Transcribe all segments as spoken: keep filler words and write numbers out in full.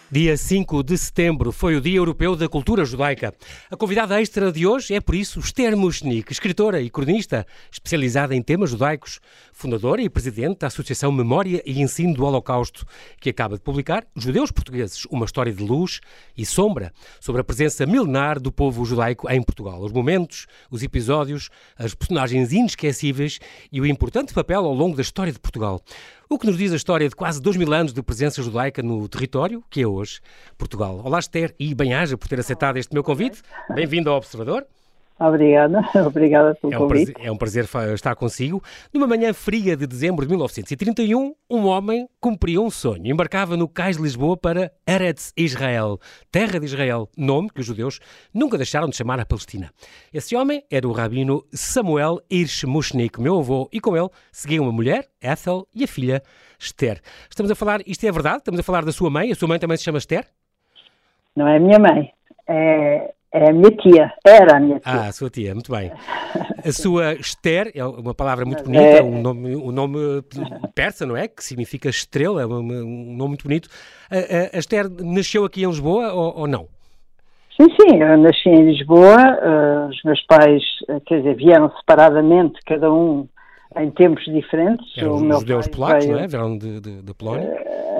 Dia cinco de setembro foi o Dia Europeu da Cultura Judaica. A convidada extra de hoje é, por isso, Esther Mushnik, escritora e cronista especializada em temas judaicos, fundadora e presidente da Associação Memória e Ensino do Holocausto, que acaba de publicar Judeus Portugueses, uma história de luz e sombra sobre a presença milenar do povo judaico em Portugal. Os momentos, os episódios, as personagens inesquecíveis e o importante papel ao longo da história de Portugal. O que nos diz a história de quase dois mil anos de presença judaica no território, que é hoje Portugal. Olá, Esther, e bem-aja por ter aceitado este meu convite. Bem-vindo ao Observador. Obrigada, obrigada pelo é um convite. Prazer, é um prazer estar consigo. Numa manhã fria de dezembro de mil novecentos e trinta e um, um homem cumpria um sonho. Embarcava no cais de Lisboa para Eretz Israel, terra de Israel, nome que os judeus nunca deixaram de chamar a Palestina. Esse homem era o rabino Samuel Hirsch Mushnik, meu avô, e com ele seguia uma mulher, Ethel, e a filha Esther. Estamos a falar, isto é verdade? Estamos a falar da sua mãe? A sua mãe também se chama Esther? Não é a minha mãe, é... É a minha tia, era a minha tia. Ah, a sua tia, muito bem. A sua Esther é uma palavra muito bonita, é... um, nome, um nome persa, não é? Que significa estrela, é um, um nome muito bonito. A, a, a Esther nasceu aqui em Lisboa ou, ou não? Sim, sim, eu nasci em Lisboa, uh, os meus pais, uh, quer dizer, vieram separadamente, cada um em tempos diferentes. Eram os judeus polacos, veio... não é? Vieram de, de, de Polónia?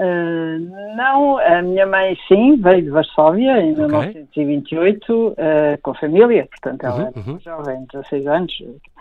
Uh, não, a minha mãe sim, veio de Varsóvia em okay. mil novecentos e vinte e oito, uh, com a família, portanto ela era uhum, uhum. jovem, dezasseis anos.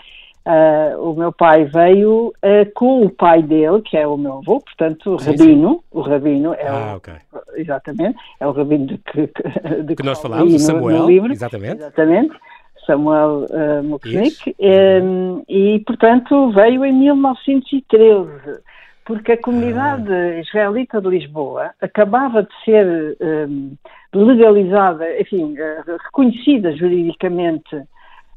Uh, o meu pai veio uh, com o pai dele, que é o meu avô, portanto o sim, rabino, sim. o rabino é ah, o, okay. exatamente, é o rabino de que, de que, que nós falámos, o Samuel, no, no livro, exatamente. exatamente. Samuel uh, Mushnik, um, e portanto veio em mil novecentos e treze, porque a comunidade ah. israelita de Lisboa acabava de ser um, legalizada, enfim, uh, reconhecida juridicamente uh,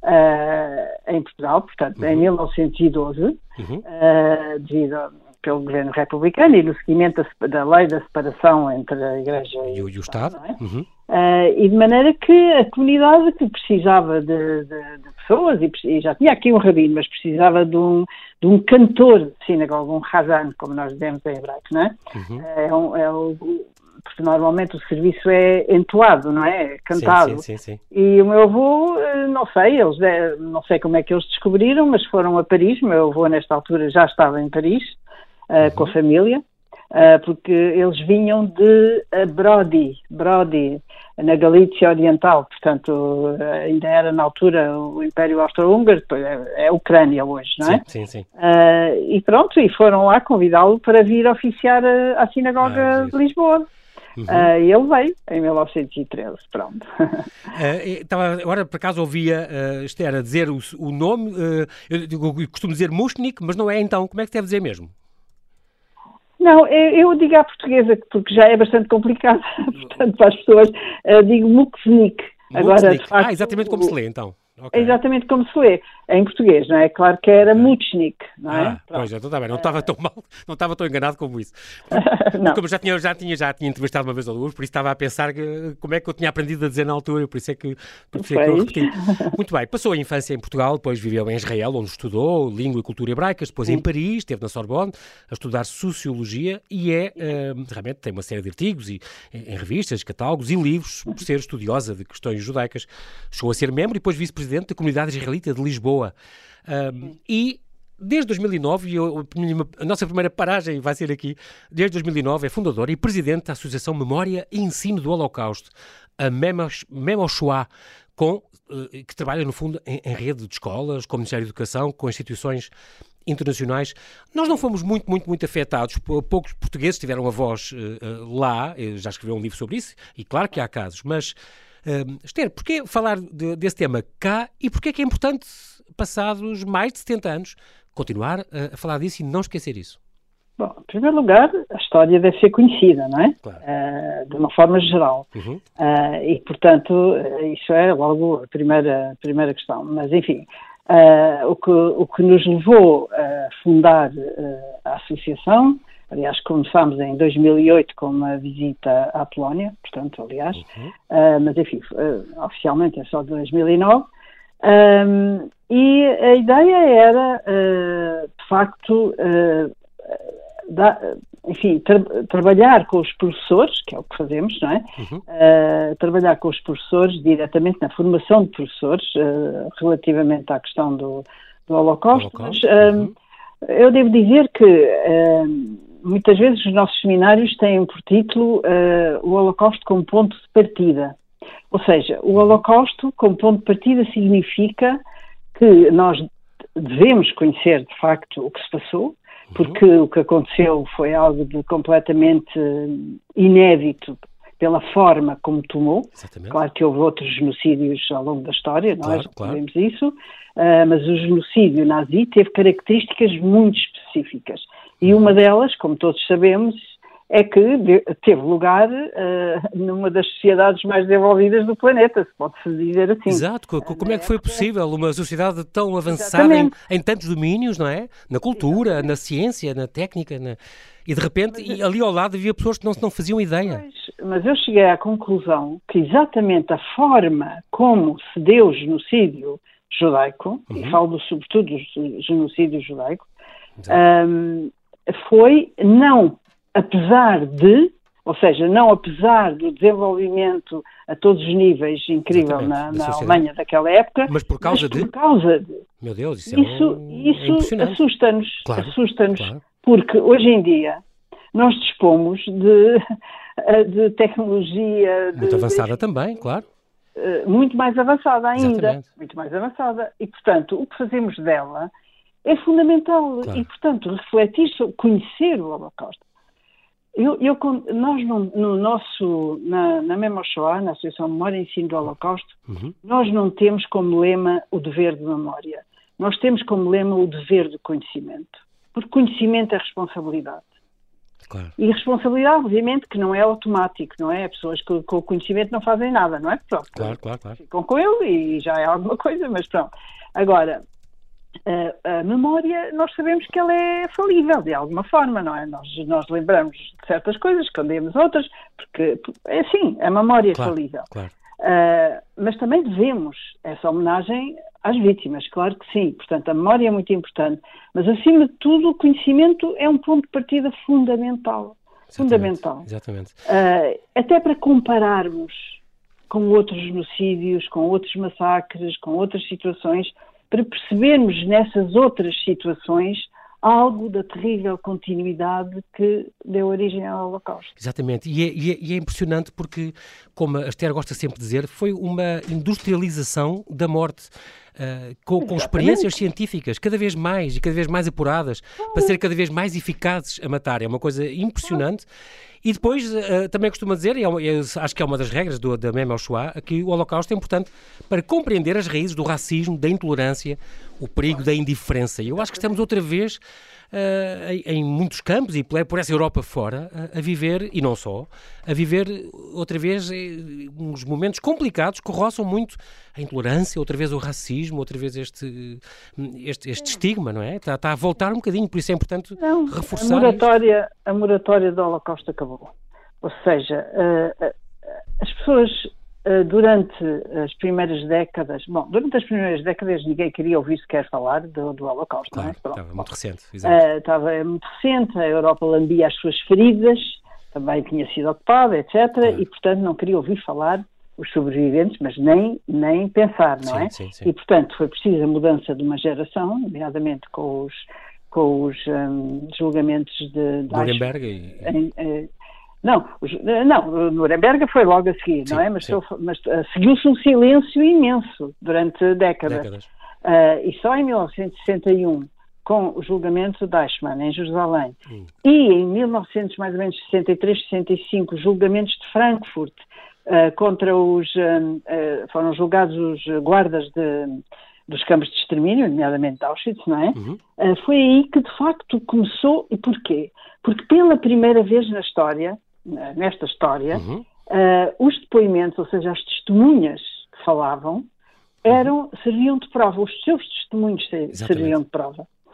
em Portugal, portanto, uhum. em mil novecentos e doze, uhum. uh, devido a, pelo governo republicano e no seguimento da, da lei da separação entre a Igreja e, e o, e o Estado. Não é? Uhum. Uh, e de maneira que a comunidade que precisava de, de, de pessoas, e, e já tinha aqui um rabino, mas precisava de um, de um cantor de sinagoga, um hazan, como nós dizemos em hebraico, não é? Uhum. Uh, é, um, é um, porque normalmente o serviço é entoado, não é? É cantado. Sim, sim, sim, sim. E o meu avô, não sei, eles, não sei como é que eles descobriram, mas foram a Paris. O meu avô, nesta altura, já estava em Paris, uh, uhum. com a família. Uh, porque eles vinham de uh, Brody, Brody, na Galícia Oriental, portanto, uh, ainda era na altura o Império Austro-Húngaro, é, é a Ucrânia hoje, não é? Sim, sim, sim. Uh, e pronto, e foram lá convidá-lo para vir oficiar a, a sinagoga ah, de Lisboa. Uhum. Uh, e ele veio em mil novecentos e treze, pronto. Uh, tava, agora, por acaso, ouvia uh, Esther a dizer o, o nome, uh, eu, eu costumo dizer Mushnik, mas não é então, como é que deve dizer mesmo? Não, eu digo à portuguesa, porque já é bastante complicado, portanto, para as pessoas, uh, digo Mushnik. Agora, de facto, ah, exatamente como se lê, então. Okay. É exatamente como se lê, em português, não é? Claro que era Mushnik, não é? Ah, pois, então está bem, não estava tão mal, não estava tão enganado como isso. Como já tinha, já, tinha, já tinha entrevistado uma vez ou duas, por isso estava a pensar que, como é que eu tinha aprendido a dizer na altura, por isso é que, por isso é que eu repeti. Muito bem, passou a infância em Portugal, depois viveu em Israel, onde estudou língua e cultura hebraicas, depois Sim. em Paris, esteve na Sorbonne a estudar Sociologia e é, uh, realmente tem uma série de artigos e, em, em revistas, catálogos e livros, por ser estudiosa de questões judaicas. Chegou a ser membro e depois vice-presidente da Comunidade Israelita de Lisboa. Um, e desde dois mil e nove, e eu, a nossa primeira paragem vai ser aqui, desde dois mil e nove é fundadora e presidente da Associação Memória e Ensino do Holocausto, a Memoshoah, com, que trabalha no fundo em, em rede de escolas, com o Ministério da Educação, com instituições internacionais. Nós não fomos muito, muito, muito afetados. Poucos portugueses tiveram a voz uh, lá, já escreveu um livro sobre isso, e claro que há casos, mas Uh, Esther, porquê falar de, desse tema cá e porquê é que é importante, passados mais de setenta anos, continuar a, a falar disso e não esquecer isso? Bom, em primeiro lugar, a história deve ser conhecida, não é? Claro. Uh, de uma forma geral. Uhum. Uh, e, portanto, isso é logo a primeira, a primeira questão. Mas, enfim, uh, o, que, o que nos levou a fundar uh, a associação. Aliás, começámos em dois mil e oito com uma visita à Polónia, portanto, aliás, uhum. uh, mas enfim, uh, oficialmente é só de dois mil e nove, um, e a ideia era, uh, de facto, uh, da, enfim, tra- trabalhar com os professores, que é o que fazemos, não é? Uhum. Uh, trabalhar com os professores diretamente na formação de professores uh, relativamente à questão do, do Holocausto. Holocausto. Mas, uh, uhum. Eu devo dizer que uh, muitas vezes os nossos seminários têm por título uh, o Holocausto como ponto de partida. Ou seja, o Holocausto como ponto de partida significa que nós devemos conhecer de facto o que se passou, porque uhum. o que aconteceu foi algo de completamente inédito pela forma como tomou. Exatamente. Claro que houve outros genocídios ao longo da história, claro, nós claro. sabemos isso, uh, mas o genocídio nazi teve características muito específicas. E uma delas, como todos sabemos, é que teve lugar uh, numa das sociedades mais desenvolvidas do planeta, se pode-se dizer assim. Exato. Como é que foi possível uma sociedade tão avançada em, em tantos domínios, não é? Na cultura, Exatamente. na ciência, na técnica, na... e de repente, mas, e ali ao lado havia pessoas que não, não faziam ideia. Mas, mas eu cheguei à conclusão que exatamente a forma como se deu o genocídio judaico, uhum. e falo sobretudo do genocídio judaico, um, foi não apesar de, ou seja, não apesar do desenvolvimento a todos os níveis incrível na, na Alemanha daquela época, mas por causa mas de? Por causa de. Meu Deus, isso, isso, é, um... isso é assusta-nos, claro, assusta-nos, claro. Porque hoje em dia nós dispomos de, de tecnologia... Muito de, avançada de, também, claro. Muito mais avançada ainda, Exatamente. muito mais avançada. E, portanto, o que fazemos dela é fundamental. Claro. E, portanto, refletir, sobre, conhecer o Holocausto. Eu, eu, nós, no, no nosso, na, na Memo Shoah, na Associação Memória e Ensino do Holocausto, uhum. nós não temos como lema o dever de memória. Nós temos como lema o dever de conhecimento. Porque conhecimento é responsabilidade. Claro. E responsabilidade, obviamente, que não é automático, não é? As pessoas que com o conhecimento não fazem nada, não é? Pronto, claro, claro, claro. Ficam com ele e já é alguma coisa, mas pronto. Agora... A, a memória, nós sabemos que ela é falível, de alguma forma, não é? Nós, nós lembramos de certas coisas, escondemos outras, porque é assim, a memória claro, é falível. Claro. Uh, mas também devemos essa homenagem às vítimas, claro que sim. Portanto, a memória é muito importante, mas acima de tudo o conhecimento é um ponto de partida fundamental. Exatamente, fundamental. Exatamente. Uh, até para compararmos com outros genocídios, com outros massacres, com outras situações, para percebermos nessas outras situações algo da terrível continuidade que deu origem ao Holocausto. Exatamente, e é, e é, e é impressionante porque, como a Esther gosta sempre de dizer, foi uma industrialização da morte, uh, com, com experiências científicas cada vez mais e cada vez mais apuradas, ah. para serem cada vez mais eficazes a matar. É uma coisa impressionante. Ah. E depois, uh, também costumo dizer, e é, é, acho que é uma das regras do, da Memo Shoah, que o Holocausto é importante para compreender as raízes do racismo, da intolerância, o perigo da indiferença. E eu acho que estamos outra vez, uh, em, em muitos campos e por essa Europa fora, a, a viver, e não só, a viver outra vez uns momentos complicados que roçam muito a intolerância, outra vez o racismo, outra vez este, este, este estigma, não é? Está, está a voltar um bocadinho, por isso é importante não, reforçar a moratória, a moratória do Holocausto acabou. Ou seja, uh, uh, as pessoas uh, durante as primeiras décadas, bom, durante as primeiras décadas ninguém queria ouvir sequer falar do, do Holocausto, claro, não é? Pronto, estava muito recente, exato. Uh, estava muito recente, a Europa lambia as suas feridas, também tinha sido ocupada, etcétera, claro. E portanto não queria ouvir falar os sobreviventes, mas nem, nem pensar, não sim, é? Sim, sim. E portanto foi preciso a mudança de uma geração, nomeadamente com os, com os um, julgamentos de... de Nuremberg e... Em, em, não, os, não, Nuremberg foi logo a seguir, sim, não é? Mas, mas uh, seguiu-se um silêncio imenso durante décadas. décadas. Uh, e só em mil novecentos e sessenta e um, com o julgamento de Eichmann, em Jerusalém, hum. e em mil e novecentos, mais ou menos, sessenta e três, sessenta e cinco, os julgamentos de Frankfurt, uh, contra os... Uh, uh, foram julgados os guardas de, dos campos de extermínio, nomeadamente de Auschwitz, não é? Uhum. Uh, foi aí que, de facto, começou. E porquê? Porque pela primeira vez na história... nesta história, uhum. uh, os depoimentos, ou seja, as testemunhas que falavam, eram, serviam de prova, os seus testemunhos serviam de prova.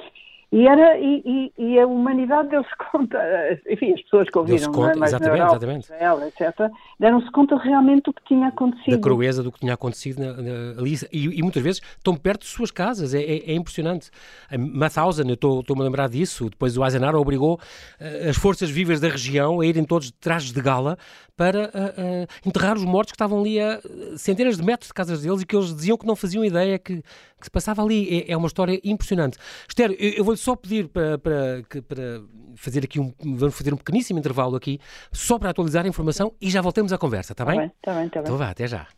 E, era, e, e, e a humanidade deu-se conta, enfim, as pessoas que ouviram, conta, não é? exatamente, Europa, exatamente. Israel, etcétera, deram-se conta realmente do que tinha acontecido. Da crueza do que tinha acontecido na, na, ali, e, e muitas vezes estão perto de suas casas, é, é, é impressionante. A Mauthausen, eu estou-me a lembrar disso, depois o Eisenhower obrigou uh, as forças vivas da região a irem todos de trajes de gala para uh, uh, enterrar os mortos que estavam ali a centenas de metros de casas deles e que eles diziam que não faziam ideia que, que se passava ali. É, é uma história impressionante. Esther, eu, eu vou-lhe só pedir para, para, para fazer aqui um, vamos fazer um pequeníssimo intervalo aqui, só para atualizar a informação e já voltemos à conversa, está bem? Está bem, está bem. Então vá, até já.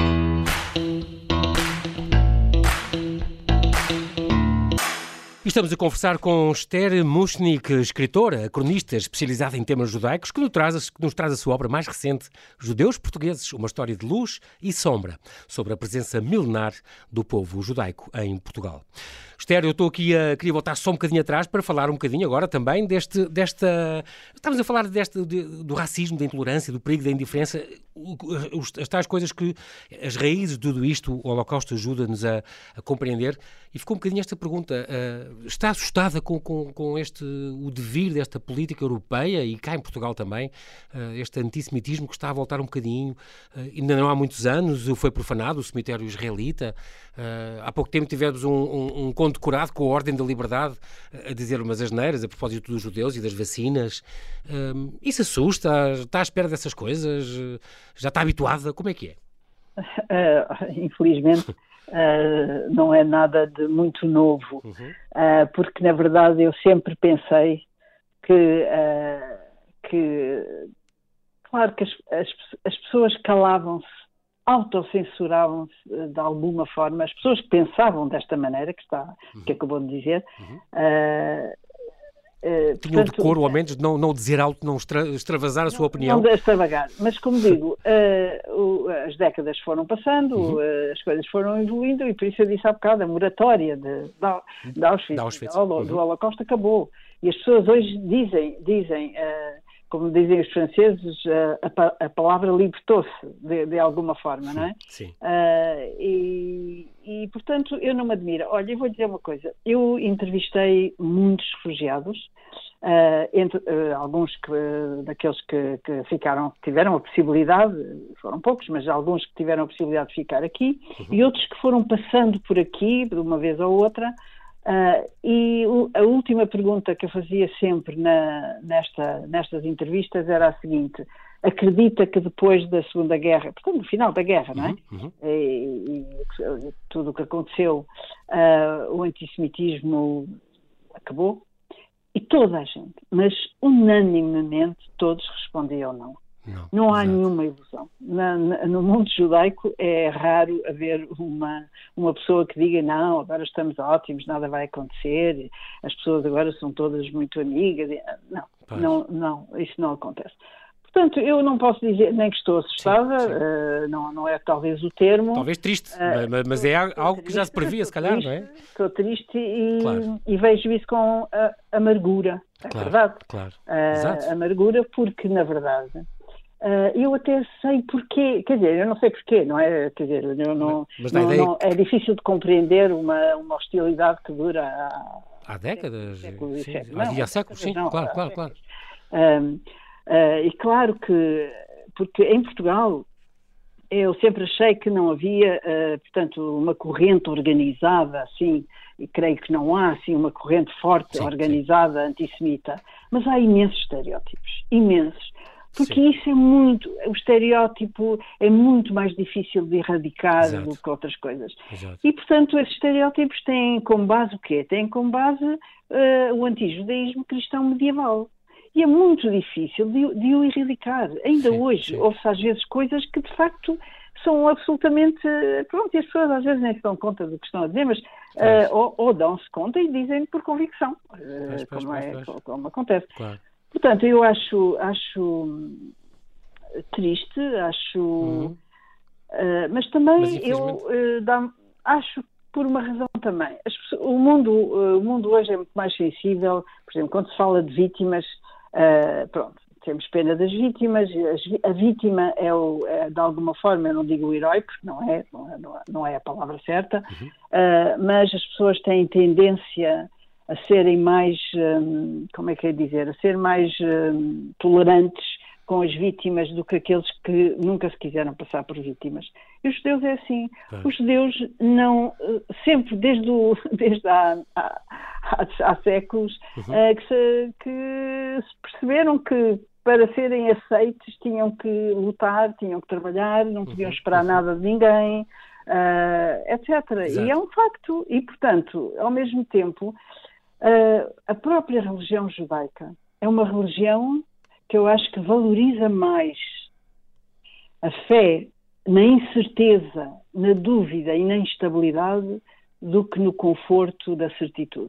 E estamos a conversar com Esther Mushnik, escritora, cronista especializada em temas judaicos, que nos traz, que nos traz a sua obra mais recente, Judeus Portugueses, uma história de luz e sombra, sobre a presença milenar do povo judaico em Portugal. Esther, eu estou aqui a queria voltar só um bocadinho atrás para falar um bocadinho agora também deste, desta... Estamos a falar deste, de, do racismo, da intolerância, do perigo, da indiferença, as tais coisas que as raízes de tudo isto, o Holocausto ajuda-nos a, a compreender. E ficou um bocadinho esta pergunta, uh, está assustada com, com, com este, o devir desta política europeia e cá em Portugal também, uh, este antissemitismo que está a voltar um bocadinho, uh, ainda não há muitos anos, foi profanado o cemitério israelita, uh, há pouco tempo tivemos um, um, um condecorado com a Ordem da Liberdade a dizer umas asneiras a propósito dos judeus e das vacinas. Um, isso assusta? Está à espera dessas coisas? Já está habituada? Como é que é? Uh, infelizmente uh, não é nada de muito novo, uhum. uh, porque na verdade eu sempre pensei que, uh, que claro que as, as, as pessoas calavam-se, autocensuravam-se de alguma forma, as pessoas que pensavam desta maneira, que, está, uhum. que acabou de dizer, uhum. uh, uh, tinham de decoro, ao menos, não, não dizer alto, não extra, extravasar a sua não, opinião. Não extravagar, mas como digo, uh, o, as décadas foram passando, uhum. uh, as coisas foram evoluindo e por isso eu disse há bocado, a moratória de, de, de Auschwitz, Auschwitz. Do, uhum. do Holocausto acabou. E as pessoas hoje dizem, dizem uh, como dizem os franceses, a, a palavra libertou-se de, de alguma forma, não é? Sim. Uh, e, e, portanto, eu não me admiro. Olha, eu vou dizer uma coisa. Eu entrevistei muitos refugiados, uh, entre uh, alguns que, uh, daqueles que, que ficaram, que tiveram a possibilidade, foram poucos, mas alguns que tiveram a possibilidade de ficar aqui, uhum. e outros que foram passando por aqui, de uma vez ou outra. Uh, e o, a última pergunta que eu fazia sempre na, nesta, nestas entrevistas era a seguinte: acredita que depois da Segunda Guerra, portanto no final da guerra, não é? Uhum. E, e tudo o que aconteceu, uh, o antissemitismo acabou? E toda a gente, mas unanimemente todos respondiam não. Não, não há exato. nenhuma ilusão. Na, na, no mundo judaico é raro haver uma, uma pessoa que diga não, agora estamos ótimos, nada vai acontecer, as pessoas agora são todas muito amigas. Não, não, não, isso não acontece. Portanto, eu não posso dizer nem que estou assustada, sim, sim. Uh, não, não é talvez o termo. Talvez triste, uh, mas, mas é algo que já se previa, se calhar, triste, não é? Estou triste e, claro. e vejo isso com uh, amargura, é claro, verdade. Claro. Uh, amargura porque, na verdade... Uh, eu até sei porquê, quer dizer, eu não sei porquê, não é? Quer dizer, eu não, mas não, ideia... não, é difícil de compreender uma, uma hostilidade que dura há, há décadas, séculos, sim, séculos. Não, Não, há séculos, sim, não, claro, claro, claro. Um, uh, e claro que, porque em Portugal eu sempre achei que não havia, uh, portanto, uma corrente organizada, assim, e creio que não há, assim, uma corrente forte, sim, organizada, sim. antissemita, mas há imensos estereótipos, imensos. Porque Sim. isso é muito, o estereótipo é muito mais difícil de erradicar Exato. do que outras coisas. Exato. E, portanto, esses estereótipos têm como base o quê? Têm como base uh, o antijudaísmo cristão medieval. E é muito difícil de, de o erradicar. Ainda sim, hoje, sim. ouve-se às vezes coisas que, de facto, são absolutamente... Pronto, e as pessoas às vezes nem se dão conta do que estão a dizer, mas uh, ou, ou dão-se conta e dizem por convicção, uh, pois, pois, como, é, pois, como acontece. Claro. Portanto, eu acho, acho triste, acho, uhum. uh, mas também mas, eu uh, dá, acho por uma razão também. As pessoas, o, mundo, uh, o mundo hoje é muito mais sensível, por exemplo, quando se fala de vítimas, uh, pronto, temos pena das vítimas, a, a vítima é, o, é, de alguma forma, eu não digo o herói, porque não é, não é, não é a palavra certa, uhum. uh, mas as pessoas têm tendência a serem mais, um, como é que é dizer, a ser mais um, tolerantes com as vítimas do que aqueles que nunca se quiseram passar por vítimas. E os judeus é assim. É. Os judeus não, sempre, desde, o, desde há, há, há séculos, uhum. uh, que, se, que se perceberam que para serem aceites tinham que lutar, tinham que trabalhar, não podiam esperar uhum. nada de ninguém, uh, etcétera. Exato. E é um facto. E, portanto, ao mesmo tempo, uh, a própria religião judaica é uma religião que eu acho que valoriza mais a fé na incerteza, na dúvida e na instabilidade do que no conforto da certitude.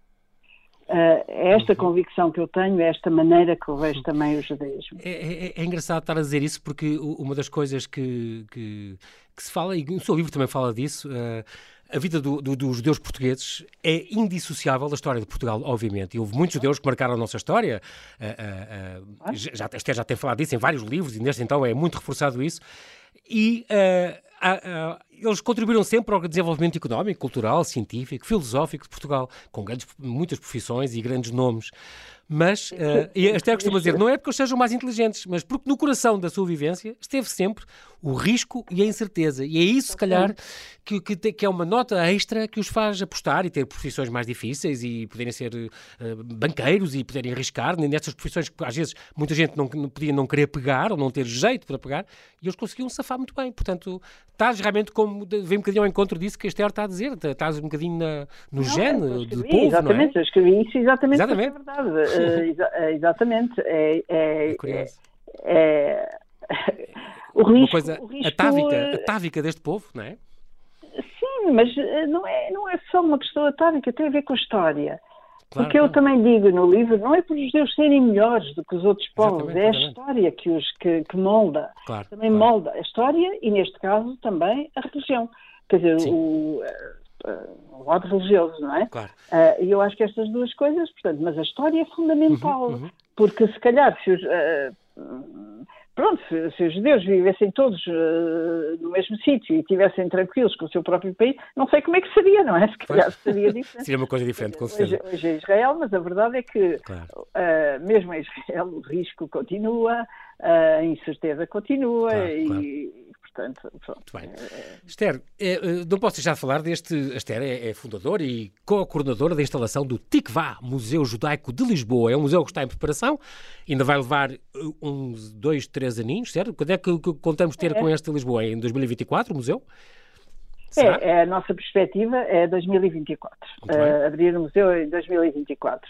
Uh, é esta convicção que eu tenho, é esta maneira que eu vejo também o judaísmo. É, é, é engraçado estar a dizer isso porque uma das coisas que, que, que se fala, e o seu livro também fala disso, uh, a vida do, do, dos judeus portugueses é indissociável da história de Portugal, obviamente. E houve muitos judeus que marcaram a nossa história. Uh, uh, uh, já, a Esther já tem falado disso em vários livros, e neste então é muito reforçado isso. E uh, uh, uh, eles contribuíram sempre para o desenvolvimento económico, cultural, científico, filosófico de Portugal, com grandes, muitas profissões e grandes nomes. Mas, uh, e a Esther costuma dizer, não é porque eles sejam mais inteligentes, mas porque no coração da sua vivência esteve sempre o risco e a incerteza. E é isso, se calhar, que, que, que é uma nota extra que os faz apostar e ter profissões mais difíceis e poderem ser uh, banqueiros e poderem arriscar nestas profissões que às vezes muita gente não, não podia não querer pegar ou não ter jeito para pegar, e eles conseguiam safar muito bem. Portanto, estás realmente como, vem um bocadinho ao encontro disso que a Esther está a dizer, estás um bocadinho na, no não, gene do povo, exatamente, não é? Eu escrevi isso exatamente, exatamente. porque é verdade. Uh, exa- exatamente. É, é, é curioso. É, é, o risco, uma coisa o risco, atávica, atávica deste povo, não é? Sim, mas não é, não é só uma questão atávica, tem a ver com a história. Claro, Porque eu claro. também digo no livro, não é por os judeus serem melhores do que os outros povos, Exatamente, é a exatamente. história que, os, que, que molda. Claro, também claro. molda a história e, neste caso, também a religião. Quer dizer, Sim. o, o lado religioso, não é? Claro. Uh, e eu acho que estas duas coisas, portanto, mas a história é fundamental, Uhum, uhum. porque se calhar se os, uh, pronto, se, se os judeus vivessem todos uh, no mesmo sítio e estivessem tranquilos com o seu próprio país, não sei como é que seria, não é? Se calhar seria diferente. Seria uma coisa diferente, com certeza. Hoje, hoje é Israel, mas a verdade é que Claro. uh, mesmo em Israel o risco continua, a incerteza continua Claro, e... claro. Portanto, pronto. Muito bem. Esther, é, não posso deixar de falar deste... A Esther é, é fundadora e co-coordenadora da instalação do Tikvah, Museu Judaico de Lisboa. É um museu que está em preparação, ainda vai levar uns dois, três aninhos, certo? Quando é que, que contamos ter é. com este Lisboa? Em dois mil e vinte e quatro, o museu? É, é, a nossa perspectiva é dois mil e vinte e quatro. Uh, abrir o museu em dois mil e vinte e quatro.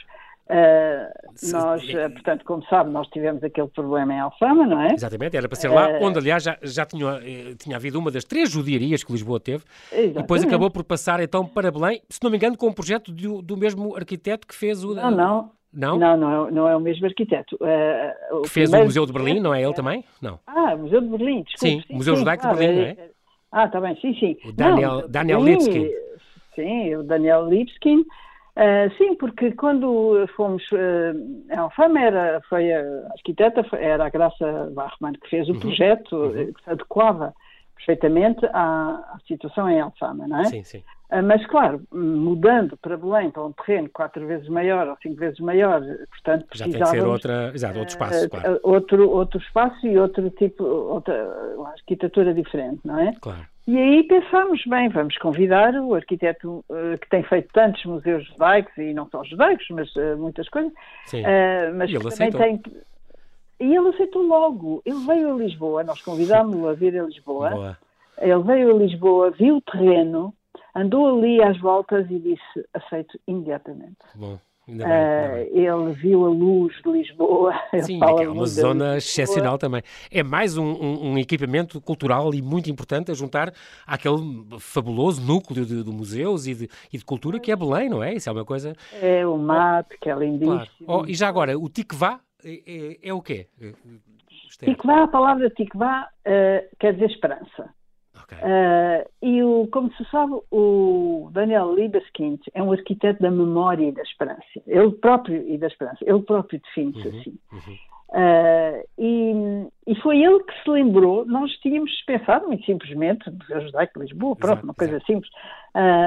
Uh, nós, uh, portanto, como sabe, nós tivemos aquele problema em Alfama, não é? Exatamente, era para ser lá, uh, onde, aliás, já, já tinha, tinha havido uma das três judiarias que Lisboa teve, exatamente. E depois acabou por passar, então, para Belém, se não me engano, com um projeto do, do mesmo arquiteto que fez o... Não, não. Não? Não, não é, não é o mesmo arquiteto. Uh, o que fez o Museu de Berlim, não é ele também? Não. Ah, o Museu de Berlim, desculpe. Sim, sim, Museu sim, Judaico claro, de Berlim, não é? é? Ah, está bem, sim, sim. O Daniel, não, Daniel Berlim, Lipskin. Sim, o Daniel Lipskin. Uh, sim, porque quando fomos uh, a Alfama, era, foi a arquiteta, foi, era a Graça Barrman que fez o uhum, projeto, uhum. que se adequava perfeitamente à, à situação em Alfama, não é? Sim, sim. Uh, mas, claro, mudando para Belém, para um terreno quatro vezes maior ou cinco vezes maior, portanto, já tem que ser outra, exato, outro espaço, uh, claro. Outro, outro espaço e outro tipo, outra arquitetura diferente, não é? Claro. E aí pensámos, bem, vamos convidar o arquiteto uh, que tem feito tantos museus judaicos, e não só judaicos, mas uh, muitas coisas. Sim. Uh, mas e ele que aceitou. também tem... E ele aceitou logo. Ele veio a Lisboa, nós convidámos-lo a vir a Lisboa. Boa. Ele veio a Lisboa, viu o terreno, andou ali às voltas e disse, aceito imediatamente. Bom. Ainda bem, ainda bem. Uh, ele viu a luz de Lisboa. Sim, é uma zona excepcional também. É mais um, um, um equipamento cultural e muito importante a juntar àquele fabuloso núcleo de, de museus e de, e de cultura que é Belém, não é? Isso é uma coisa... É o mate, que é lindíssimo. Claro. Oh, e já agora, o Tikvah é, é, é o quê? Tikvah, a palavra Tikvah uh, quer dizer esperança. Okay. Uh, e, o, como se sabe, o Daniel Libeskind é um arquiteto da memória e da esperança. Ele próprio, e da esperança, ele próprio define-se uhum, assim. Uhum. Uh, e, e foi ele que se lembrou, nós tínhamos pensado muito simplesmente, Museu Judaico de Lisboa, pronto, exato, uma coisa exato. simples, uh,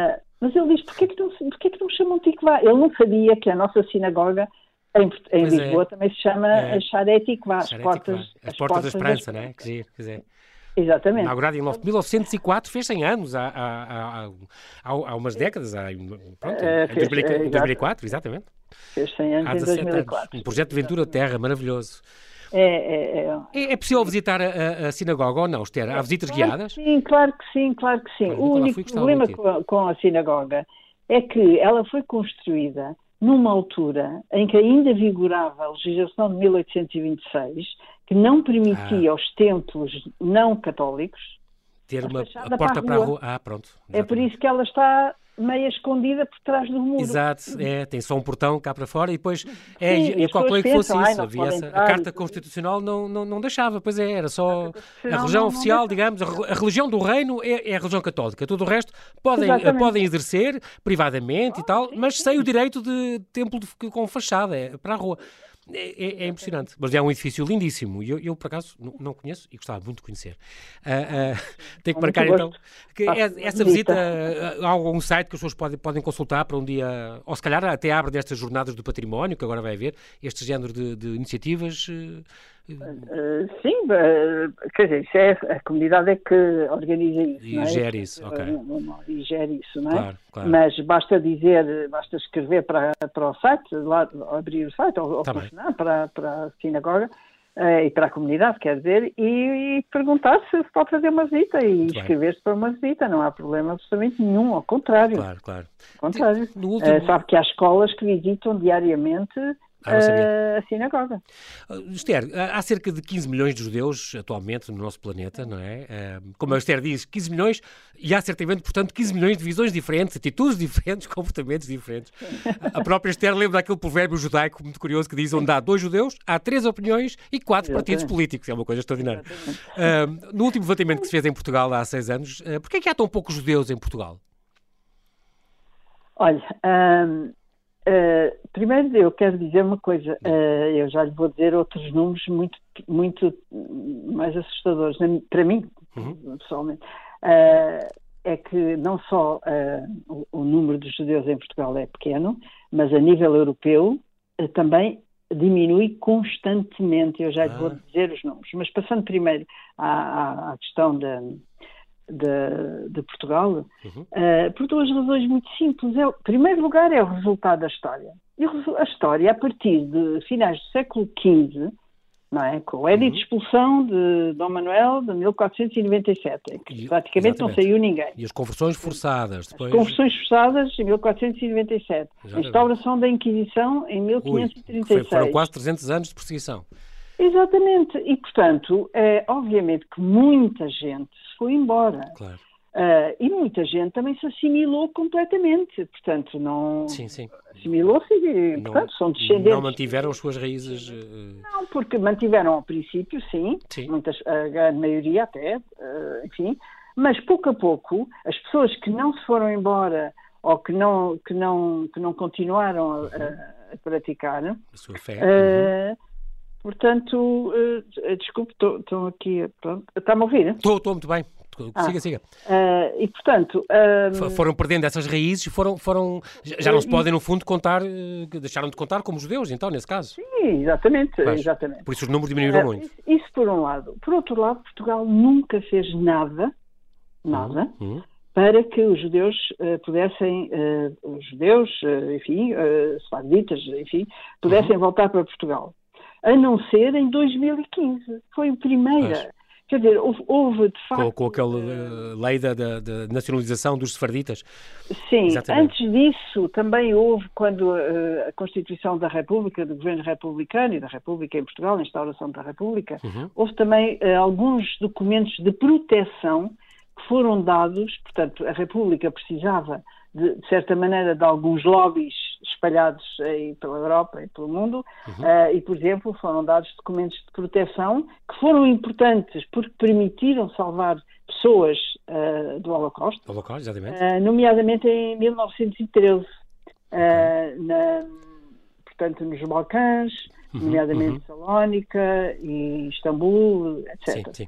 Mas ele diz, porquê que não, porquê que não chamam Tikvá? Ele não sabia que a nossa sinagoga em, em Lisboa é. também se chama é. Sharei Tikvá, as portas, as, as portas da esperança, não é? Quer dizer, exatamente. Inaugurado em mil novecentos e quatro, fez cem anos, há, há, há, há, há umas décadas, há, pronto, uh, fez, em dois mil e quatro, exatamente. Fez cem anos em dois mil e quatro. Anos. Um projeto de Ventura Terra, maravilhoso. É, é, é. É, é possível visitar a, a, a sinagoga ou não, Esther? Há visitas claro guiadas? Sim, claro que sim, claro que sim. Claro, o único problema com, com a sinagoga é que ela foi construída numa altura em que ainda vigorava a legislação de mil oitocentos e vinte e seis, que não permitia ah. aos templos não católicos ter uma a porta para a rua. Ah, pronto. Exatamente. É por isso que ela está meio escondida por trás do muro. Exato, é, tem só um portão cá para fora e depois é, Sim, eu calculei que fosse isso. Havia essa, a Carta Constitucional não, não, não deixava, pois é, era só a religião oficial, não digamos, a, a religião do reino é, é a religião católica. Tudo o resto podem, podem exercer privadamente e tal, mas sem o direito de templo de, com fachada, é, para a rua. É, é, é impressionante, mas é um edifício lindíssimo e eu, eu por acaso não, não conheço e gostava muito de conhecer. Uh, uh, tenho que marcar então que é, essa visita a algum site que as pessoas podem, podem consultar para um dia, ou se calhar até abre destas jornadas do património que agora vai haver, este género de, de iniciativas. Uh, Uh, sim, uh, quer dizer, isso é, a comunidade é que organiza isso, e não é? gera isso, ok. Uh, e gera isso, não é? Claro, claro. Mas basta dizer, basta escrever para, para o site, lá, abrir o site, ou, ou funcionar para, para a sinagoga uh, e para a comunidade, quer dizer, e, e perguntar se se pode fazer uma visita e inscrever-se para uma visita, não há problema absolutamente nenhum, ao contrário. Claro, claro. Ao contrário. No último... uh, sabe que há escolas que visitam diariamente Ah, uh, a sinagoga. Uh, Esther, há cerca de quinze milhões de judeus atualmente no nosso planeta, não é? Uh, como a Esther diz, quinze milhões, e há certamente, portanto, quinze milhões de visões diferentes, atitudes diferentes, comportamentos diferentes. A própria Esther lembra daquele provérbio judaico muito curioso que diz: onde há dois judeus, há três opiniões e quatro Exatamente. partidos políticos. É uma coisa extraordinária. Uh, no último levantamento que se fez em Portugal há seis anos, uh, porquê é que há tão poucos judeus em Portugal? Olha... Um... Uh, primeiro eu quero dizer uma coisa, uh, eu já lhe vou dizer outros números muito, muito mais assustadores, para mim, uhum. pessoalmente, uh, é que não só uh, o, o número de judeus em Portugal é pequeno, mas a nível europeu uh, também diminui constantemente, eu já lhe ah. vou dizer os números, mas passando primeiro à, à, à questão da De, de Portugal, uhum. uh, por duas razões muito simples. É, em primeiro lugar, é o resultado da história. E a história, a partir de finais do século quinze, não é? Com o edito de expulsão de Dom Manuel de mil quatrocentos e noventa e sete, que praticamente Exatamente. não saiu ninguém. E as conversões forçadas. Depois... As conversões forçadas em mil quatrocentos e noventa e sete. Exatamente. A instauração da Inquisição em mil quinhentos e trinta e seis. Ui, foram quase trezentos anos de perseguição. Exatamente, e portanto, é, obviamente que muita gente se foi embora. Claro. Uh, e muita gente também se assimilou completamente, portanto, não sim, sim. assimilou-se e, não, portanto, são descendentes. Não mantiveram as suas raízes? Uh... Não, porque mantiveram ao princípio, sim, sim. Muitas, a grande maioria até, uh, enfim, mas pouco a pouco, as pessoas que não se foram embora ou que não, que não, que não continuaram a, a, a praticar... A sua fé. Uh, Portanto, uh, desculpe, estou aqui, pronto, está-me a ouvir? Estou, estou muito bem, ah, siga, siga. Uh, e, portanto... Um, foram perdendo essas raízes e foram, foram, já não se podem, no fundo, contar, deixaram de contar como judeus, então, nesse caso. Sim, exatamente, Mas, exatamente. Por isso os números diminuíram uh, muito. Isso, isso por um lado. Por outro lado, Portugal nunca fez nada, nada, uhum, uhum. para que os judeus uh, pudessem, uh, os judeus, uh, enfim, uh, sefardistas, enfim, pudessem uhum. voltar para Portugal. A não ser em dois mil e quinze. Foi a primeira. Mas, quer dizer, houve, houve de facto... Com, com aquela uh, lei da, da, da nacionalização dos sefarditas. Sim, Exatamente. Antes disso também houve, quando uh, a Constituição da República, do governo republicano e da República em Portugal, a instauração da República, uhum. houve também uh, alguns documentos de proteção que foram dados, portanto, a República precisava, de, de certa maneira, de alguns lobbies espalhados aí pela Europa e pelo mundo, uhum. uh, e, por exemplo, foram dados documentos de proteção que foram importantes porque permitiram salvar pessoas uh, do Holocausto, Holocausto exatamente. Uh, nomeadamente em mil novecentos e treze, uh, na, portanto, nos Balcãs, uhum. nomeadamente uhum. Salónica e Istambul, etcétera. Sim, sim.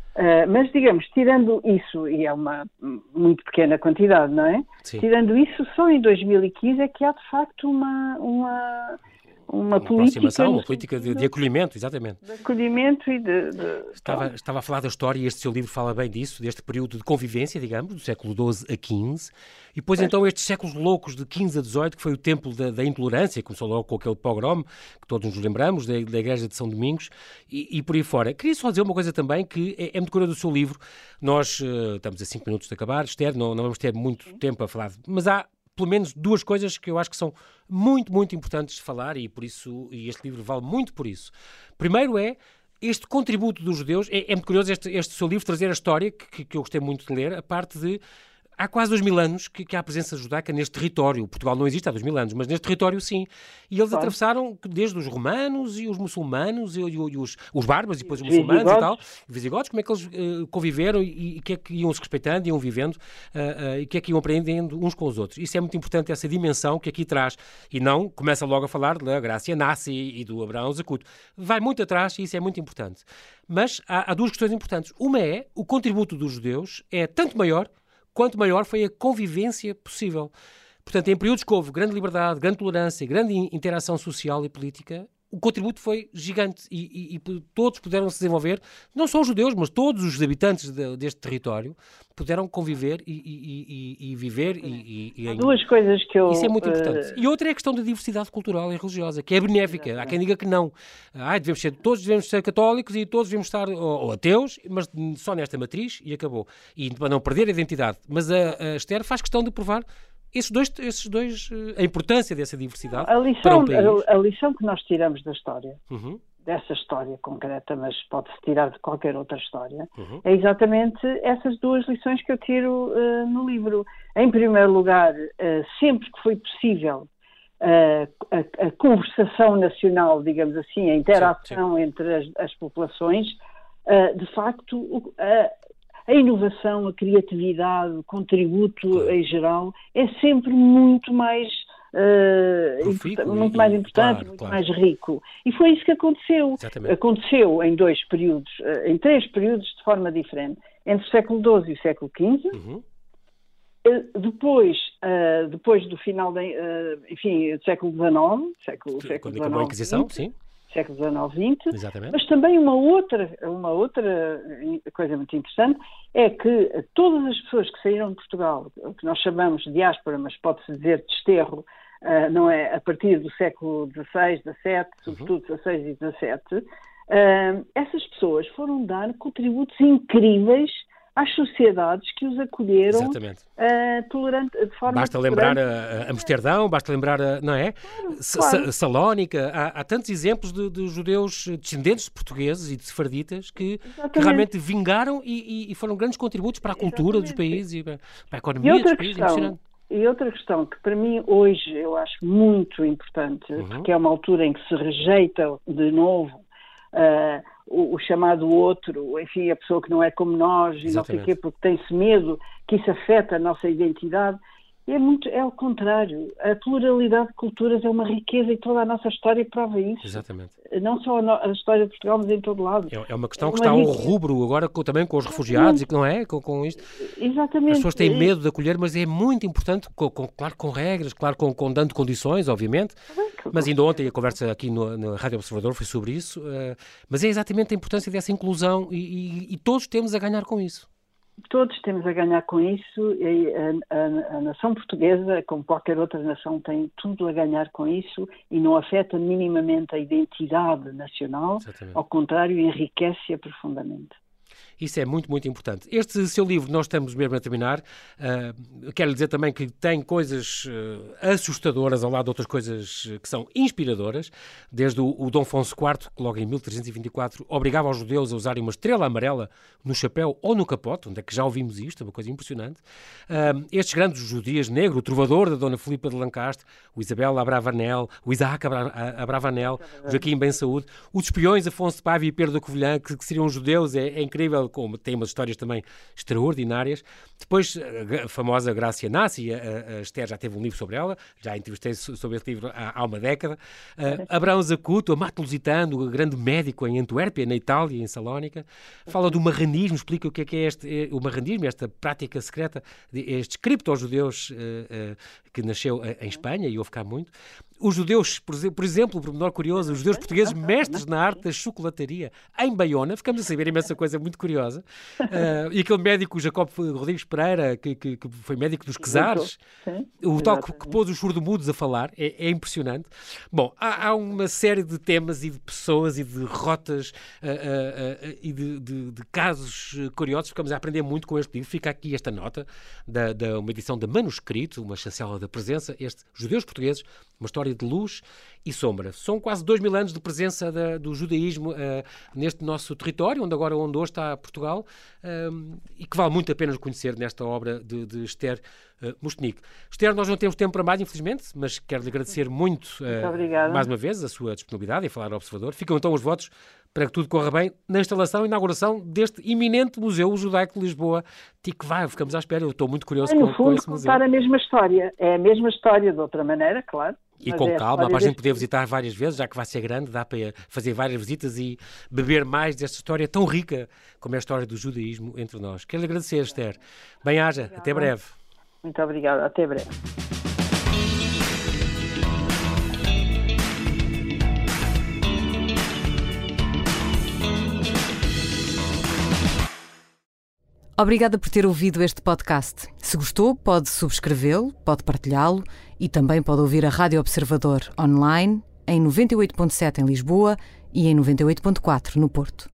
Uh, mas, digamos, tirando isso, e é uma muito pequena quantidade, não é? Sim. Tirando isso, só em dois mil e quinze é que há, de facto, uma... uma Uma, uma política, aproximação, uma política de, de acolhimento, exatamente. De acolhimento e de... de... Estava, estava a falar da história e este seu livro fala bem disso, deste período de convivência, digamos, do século doze a quinze, e depois é. então estes séculos loucos de quinze a dezoito, que foi o tempo da, da intolerância, começou logo com aquele pogrom, que todos nos lembramos, da, da Igreja de São Domingos, e, e por aí fora. Queria só dizer uma coisa também, que é, é muito curioso do seu livro, nós uh, estamos a cinco minutos de acabar, Esther, não, não vamos ter muito Sim. tempo a falar, mas há pelo menos duas coisas que eu acho que são muito, muito importantes de falar e por isso, e este livro vale muito por isso. Primeiro é este contributo dos judeus, é, é muito curioso este, este seu livro trazer a história, que, que eu gostei muito de ler, a parte de há quase dois mil anos que, que há a presença judaica neste território. Portugal não existe há dois mil anos, mas neste território sim. E eles claro. atravessaram desde os romanos e os muçulmanos e, e, e os, os bárbaros e depois os muçulmanos visigodos. e tal, os visigodos, como é que eles uh, conviveram e o que é que iam se respeitando, iam vivendo uh, uh, e o que é que iam aprendendo uns com os outros. Isso é muito importante, essa dimensão que aqui traz. E não começa logo a falar da Grácia Nassi e do Abraão Zacuto. Vai muito atrás e isso é muito importante. Mas há, há duas questões importantes. Uma é, o contributo dos judeus é tanto maior quanto maior foi a convivência possível. Portanto, em períodos que houve grande liberdade, grande tolerância, grande interação social e política, o contributo foi gigante e, e, e todos puderam se desenvolver, não só os judeus, mas todos os habitantes de, deste território puderam conviver e, e, e, e viver. E, e, Há duas coisas que eu... Isso é muito importante. Uh... E outra é a questão da diversidade cultural e religiosa, que é benéfica. Exatamente. Há quem diga que não. Ah, devemos ser, todos devemos ser católicos e todos devemos estar ou, ou ateus, mas só nesta matriz e acabou. E para não perder a identidade. Mas a, a Esther faz questão de provar Esses dois, esses dois, a importância dessa diversidade a lição, para um país. A, a lição que nós tiramos da história, uhum. dessa história concreta, mas pode-se tirar de qualquer outra história, uhum. é exatamente essas duas lições que eu tiro uh, no livro. Em primeiro lugar, uh, sempre que foi possível uh, a, a conversação nacional, digamos assim, a interação sim, sim. entre as, as populações, uh, de facto, uh, a inovação, a criatividade, o contributo claro. em geral é sempre muito mais, uh, Profícuo, muito e, mais importante, claro, muito claro. mais rico. E foi isso que aconteceu. Exatamente. Aconteceu em dois períodos, uh, em três períodos de forma diferente, entre o século doze e o século quinze. Uhum. Uh, depois, uh, depois do final, de, uh, enfim, do século dezanove, século, século quando acabou a Inquisição, vinte, sim. século dezanove, vinte, Exatamente. Mas também uma outra, uma outra coisa muito interessante é que todas as pessoas que saíram de Portugal, o que nós chamamos de diáspora, mas pode-se dizer desterro, uh, não é, a partir do século dezasseis, dezassete, uhum. sobretudo dezasseis e dezassete, uh, essas pessoas foram dar contributos incríveis às sociedades que os acolheram uh, tolerante, de forma Basta lembrar a, a Amsterdão, basta lembrar, a, não é? Claro, Sa claro. Salónica, há, há tantos exemplos de, de judeus descendentes de portugueses e de sefarditas que, que realmente vingaram e, e, e foram grandes contributos para a cultura Exatamente. dos países e para, para a economia dos países. Questão, e outra questão que para mim hoje eu acho muito importante, uhum. porque é uma altura em que se rejeita de novo uh, O, o chamado outro, enfim, a pessoa que não é como nós, e não sei o quê, porque tem-se medo que isso afeta a nossa identidade. É muito, é o contrário. A pluralidade de culturas é uma riqueza e toda a nossa história prova isso. Exatamente. Não só a, no, a história de Portugal, mas em todo lado. É, é uma questão é que uma está ao riqueza. rubro agora com, também com os refugiados, e que não é? Com, com isto. Exatamente. As pessoas têm medo de acolher, mas é muito importante, com, com, claro, com regras, claro, com, com dando condições, obviamente. Mas ainda ontem a conversa aqui no, na Rádio Observador foi sobre isso. Uh, mas é exatamente a importância dessa inclusão e, e, e todos temos a ganhar com isso. Todos temos a ganhar com isso e a, a, a nação portuguesa, como qualquer outra nação, tem tudo a ganhar com isso e não afeta minimamente a identidade nacional, exatamente. Ao contrário, enriquece-a profundamente. Isso é muito, muito importante. Este seu livro, nós estamos mesmo a terminar, uh, quero dizer também que tem coisas uh, assustadoras ao lado de outras coisas que são inspiradoras, desde o, o Dom Afonso quarto, que logo em mil trezentos e vinte e quatro obrigava os judeus a usarem uma estrela amarela no chapéu ou no capote, onde é que já ouvimos isto, é uma coisa impressionante. Uh, estes grandes judias, Negro, o trovador da Dona Filipa de Lancaster, o Isabel Abravanel, o Isaac Abra Abravanel, o Joaquim Ben Saúde, os espiões Afonso de Paiva e Pedro da Covilhã, que, que seriam judeus, é, é incrível, como tem umas histórias também extraordinárias. Depois, a famosa Grácia Nassi, a, a Esther já teve um livro sobre ela, já entrevistei sobre esse livro há, há uma década. Uh, Abraão Zacuto, amato lusitano, o grande médico em Antuérpia, na Itália, em Salónica, fala do marranismo, explica o que é que é este, o marranismo, esta prática secreta, este scripto aos judeus uh, uh, que nasceu em Espanha, e houve cá muito. Os judeus, por exemplo, por menor curioso, os judeus portugueses mestres na arte da chocolataria em Baiona, ficamos a saber imensa coisa muito curiosa. Uh, e aquele médico, Jacob Rodrigues Pereira, que, que, que foi médico dos Quesares, o tal que, que pôs os surdo-mudos a falar, é, é impressionante. Bom, há, há uma série de temas e de pessoas e de rotas uh, uh, uh, e de, de, de casos curiosos. Ficamos a aprender muito com este livro. Fica aqui esta nota da, da uma edição da Manuscrito, uma chancela da presença, este Judeus Portugueses, uma história de luz e sombra. São quase dois mil anos de presença da, do judaísmo uh, neste nosso território, onde agora onde hoje está Portugal, um, e que vale muito a pena conhecer nesta obra de, de Esther uh, Mostnik. Esther, nós não temos tempo para mais, infelizmente, mas quero-lhe agradecer muito, uh, mais uma vez, a sua disponibilidade em falar ao Observador. Ficam então os votos para que tudo corra bem na instalação e inauguração deste iminente Museu Judaico de Lisboa, Tikvah. Ficamos à espera, eu estou muito curioso é, com, fundo, com esse museu. Contar a mesma história, é a mesma história de outra maneira, claro. E com é calma, para a gente poder visitar várias vezes, já que vai ser grande, dá para fazer várias visitas e beber mais desta história tão rica como é a história do judaísmo entre nós. Quero lhe agradecer, Esther. Bem-haja, obrigada. Até breve. Muito obrigada, até breve. Obrigada por ter ouvido este podcast. Se gostou, pode subscrevê-lo, pode partilhá-lo e também pode ouvir a Rádio Observador online em noventa e oito ponto sete em Lisboa e em noventa e oito ponto quatro no Porto.